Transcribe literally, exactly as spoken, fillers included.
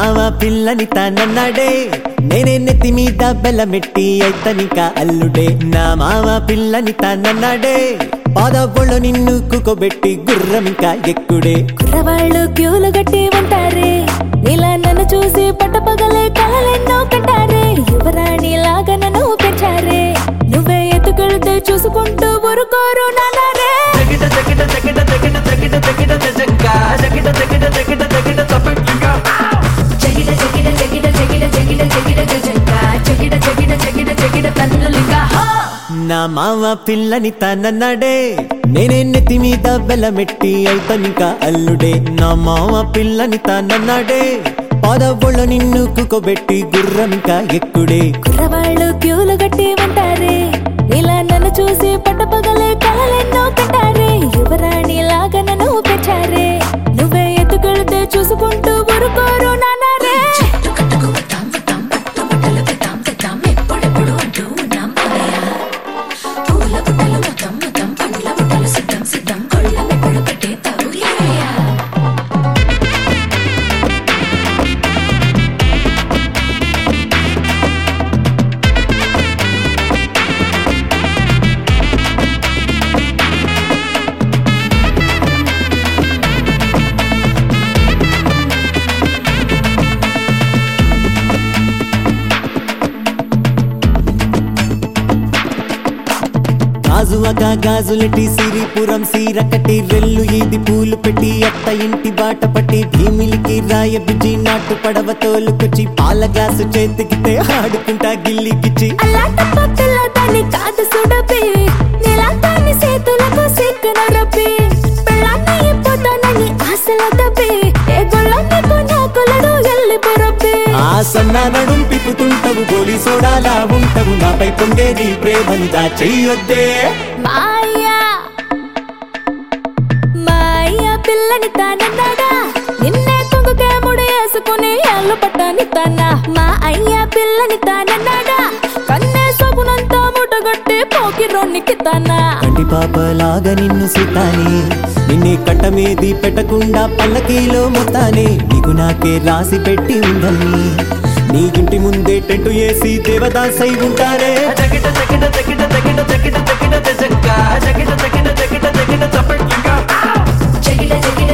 మావ పిల్లని తానన్నాడే నేనే నెత్తి మీద బెల్లమెట్టి అయితనిక అల్లుడే నా మావ పిల్లని తానన్నాడే పాదవుళ్ళు నిన్ను కుకోబెట్టి గుర్రమింకా ఎక్కుడే కుర్రవాళ్ళు క్యూలు గట్టి ఉంటారే నీలా నన్ను చూసి పట్టపగలే కలలెన్నో కంటారే యువరాణి లాగా నన్ను పెంచారే నువ్వే ఎత్తుకెళ్తే చూసుకుంటూ ఊరుకోరు నానారే నా మావ పిల్లని తానన్నాడే నేనే నెత్తి మీద బెల్లమెట్టి అయితనిక అల్లుడే నా మావ పిల్లని తానన్నాడే పాదవుళ్ళు నిన్ను కుకోబెట్టి గుర్రమింకా ఎక్కుడే కుర్రవాళ్ళు క్యూలు గట్టి ఉంటారే నీలా నన్ను చూసి పట్టపగలే కలలెన్నో కంటారే యువరాణి లాగా నన్ను పెంచారే నువ్వే ఎత్తుకెళ్తే చూసుకుంటూ ఊరుకోరు నానారే గాజువగా గాజులెట్టి సిరిపురం సీర కట్టి రెల్లు ఈది పూలు పెట్టి అత్త ఇంటి బాట పట్టి భీమిలికి రాయ బిజి నాటు పడవ తోలుకొచ్చి పాల గ్లాసు చేతికితే ఆడుకుంటా గిల్లికిచ్చి అలాంటప్ప పిల్లదాన్ని కాదు సుడపి నీలాంతాన్ని చేతులకు సిక్కున రప్పి పెళ్ళాన్ని ఇప్పుతానని ఆశల తప్పి ఏ గొల్ల నీకు నాకులడు ఎల్లి పొరప్పి ఆ సన్న నడుం పిప్పుతుంటవు గోలి సోడాలా ఉంటవు నాపై పొంగేది ప్రేమని దాచెయ్యొద్దే మాయా మాయా పిల్లని తానన్నాడా నిన్నే కొంగుకే ముడి వేసుకుని ఎల్లు పట్టని తానా మా అయ్యా పిల్లని తానన్నాడా కన్నే సొగునంతా ముటగొట్టి పోకి రొన్నికి తానా కంటి పాపలాగా నిన్ను సుతానే నిన్నే కట్ట మీది పెట్టకుండా పల్లకీలో మొత్తానే నీకు నాకే రాసి పెట్టి ఉందని నీ ఇంటి ముందే టెంటు వేసి దేవదాసై ఉంటారే జగిట జగిట జగిట జగిట జగిట జగిట జగిట జగిట జగిట జగిట జగిట జగిట